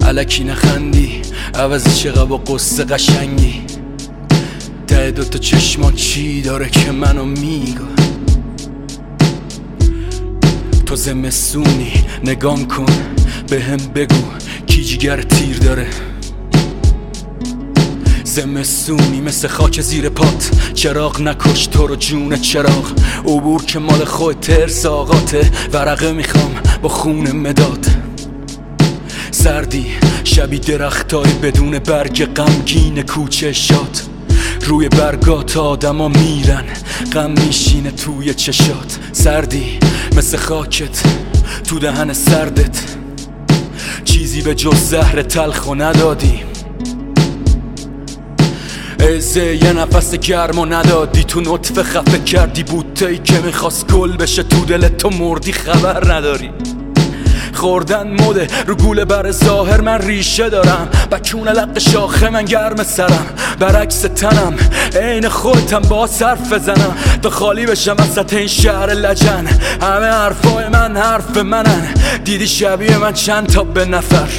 الکی نخندی عوضی چقدر با قصه قشنگی. ته دوتا چشما چی داره که منو میگه؟ تو زمستونی نگام کن به هم بگو کی جیگر تیر داره. زمستونی مثل خاک زیر پات، چراغ نکش تو رو جون چراغ. عبور که مال خود ترس آقاته، ورقه میخوام با خون مداد. سردی شبی درختای بدون برگ غمگین کوچه شاد. روی برگات آدما میرن، غم میشینه توی چشات. سردی مثل خاکت تو دهن سردت، چیزی به جز زهر تلخو ندادی. ازه یه نفس گرمو ندادی، تو نطفه خفه کردی بوته‌ای که میخواست گل بشه. تو دلت تو مردی خبر نداری. خوردن مده رو گوله بر ظاهر، من ریشه دارم بکونه لق شاخه من گرم سرم. برعکس تنم عین خودتم با صرف بزنم تا خالی بشم وسط این شهر لجن. همه حرفای من حرف منن، دیدی شبیه من چند تا به نفر.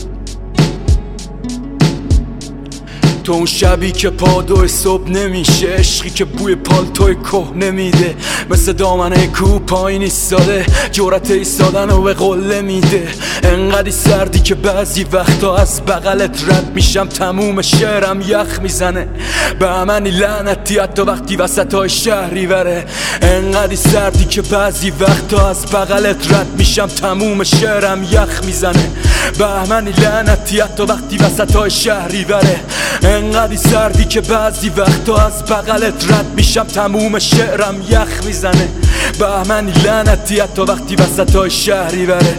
تو اون شبی که پادوی صبح نمیشه، عشقی که بوی پالتوی که نمیده. مثل دامنه کو پایین ایستاده، جرأت ایستادن رو به قله میده. انقدی سردی که بعضی وقتا از بغلت رد میشم، تموم شعرم یخ میزنه. به همنی لعنتی حتی وقتی وسط های شهری بره. انقدی سردی که بعضی وقتا از بغلت رد میشم، تموم شعرم یخ میزنه. به همنی لعنتی حتی وقتی وسط های شهری بره. انقدی سردی که بعضی وقتا از بغلت رد میشم، تموم شعرم یخ میزنه. بهمنی لعنتی حتی وقتی وسط های شهری بره.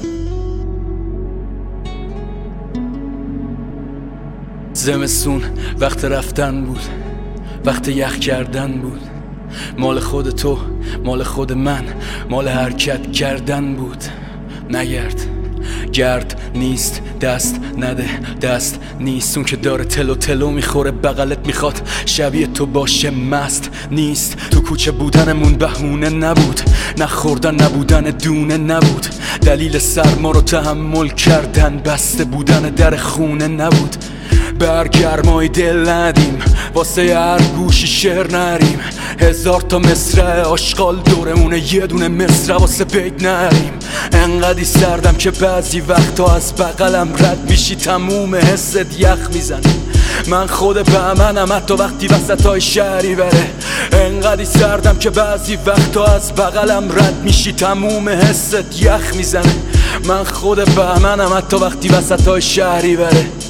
زمستون وقت رفتن بود، وقت یخ کردن بود. مال خود تو، مال خود من، مال حرکت کردن بود. نگرد، گرد نیست، دست نده، دست نیست. اون که داره تلو تلو میخوره بغلت میخواد شبیه تو باشه، مست نیست. تو کوچه بودنمون بهونه نبود، نخوردن نبودن دونه نبود. دلیل سرما رو تحمل کردن بسته بودن در خونه نبود. برگرمای دل ندیم، واسه هر گوشی شعر نریم. 1000 تا مصرع آشغال دورمونه، یه دونه مصرع واسه بیت نریم. انقدی سردم که بعضی وقتا از بغلم رد میشی، تموم حست یخ میزنه. من خود بهمنم حتی وقتی وسط های شهری بره. انقدی سردم که بعضی وقتا از بغلم رد میشی، تموم حست یخ میزنه. من خود بهمنم حتی وقتی وسط های شهری بره.